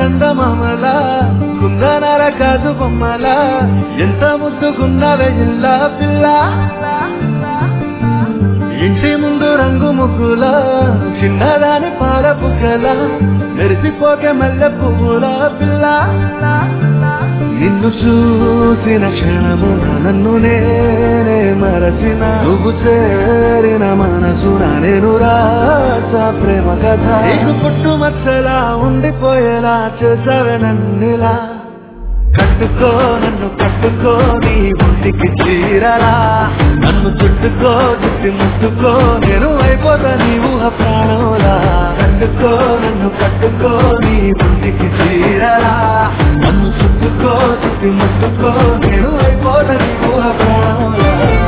చందమామలా కుందనాల కాదు బొమ్మలా ఎంత ముద్దుకున్నవే ఇల్లా పిల్ల ఇంటి ముందు రంగు ముగ్గుల చిన్నదాని పాల బుగ్గల మెరిసిపోకే మల్లె పువ్వుల పిల్ల నిన్ను చూసిన క్షణమున నన్ను నేనే మరచిన నువ్వు చేరిన మనసున నేను రాసా ప్రేమ కథ నీకు పుట్టుమచ్చలా ఉండిపోయేలా చేసావే నన్నిలా కట్టుకో నన్ను కట్టుకో నీ ఒంటికి చీరలా నన్ను చుట్టుకో చుట్టి ముట్టుకో నేను అయిపోతా నీ ఊహ ప్రాణంలా కట్టుకో నన్ను కట్టుకో నీ ఒంటికి చీరలా నన్ను చుట్టుకో చుట్టి ముట్టుకో నేను అయిపోతా నీ ఊహ ప్రాణంలా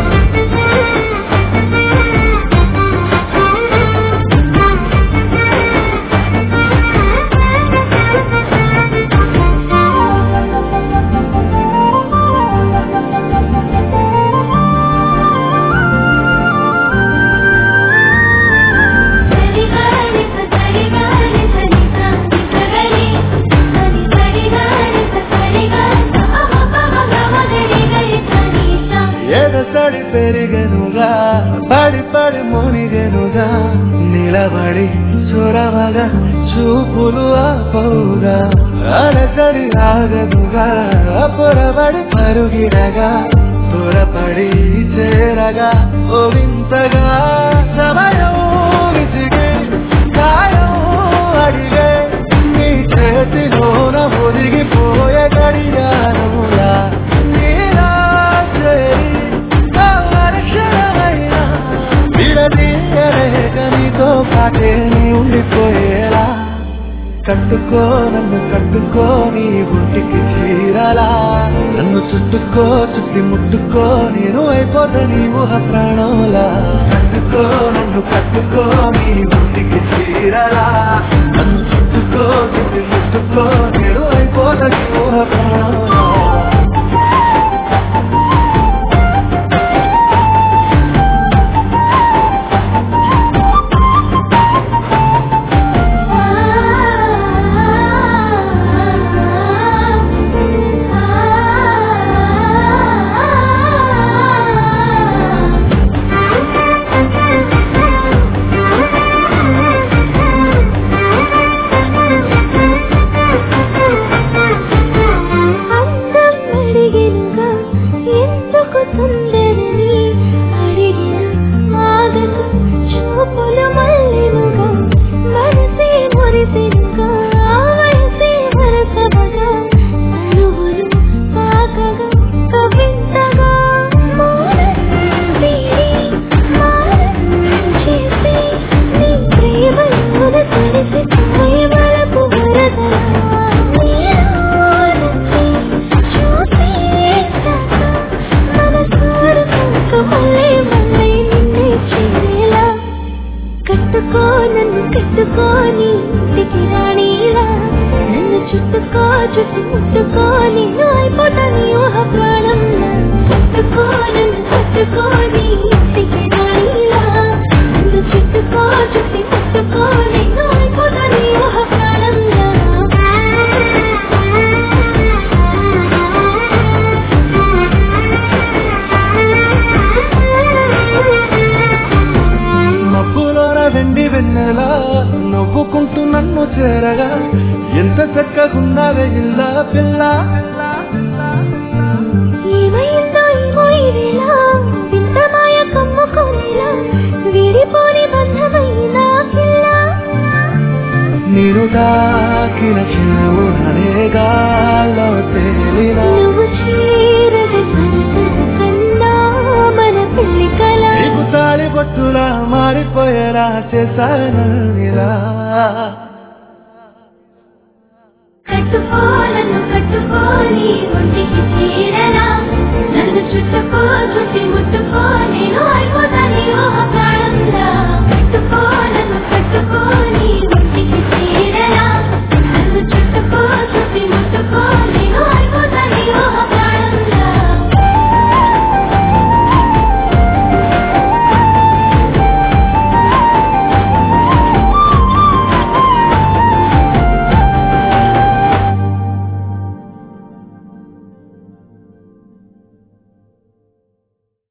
సడి పెరిగెనుగా పడి పడి మునిగెనుగా నిలబడి చొరవగా చూపులు ఆపవుగా అలసడి ఆగదుగా పొరబడి పరుగిరగా త్వరపడి చేరగా ఓ వింతగా సమయం విసిగే గాయం అడిగే నీ చేతిలోన ఒదిగిపోయే గడియారములా నీలా చేరి నీతో పాటే నీ ఉండిపోయేలా కట్టుకో నన్ను కట్టుకో నీ ఒంటికి చీరలా నన్ను చుట్టుకో చుట్టి ముట్టుకో నేను అయిపోతా నీ ఊహ ప్రాణంలా కట్టుకో నన్ను కట్టుకో నీ ఒంటికి చీరలా నన్ను చుట్టుకో చుట్టి ముట్టుకో నేను అయిపోతా నీ ఊహ ప్రాణంలా నవ్వుకుంటూ నన్ను చేరగా ఎంత చక్కగున్నావే ఇల్లా పిల్ల నేను తాకిన క్షణము అనేగాల్లో తేలినా నీకు తాళి బొట్టులా మారిపోయేలా చేశానిలా కట్టుకో నన్ను కట్టుకో నీ ఒంటికి చీరలా నన్ను చుట్టుకో చుట్టి ముట్టుకో నేను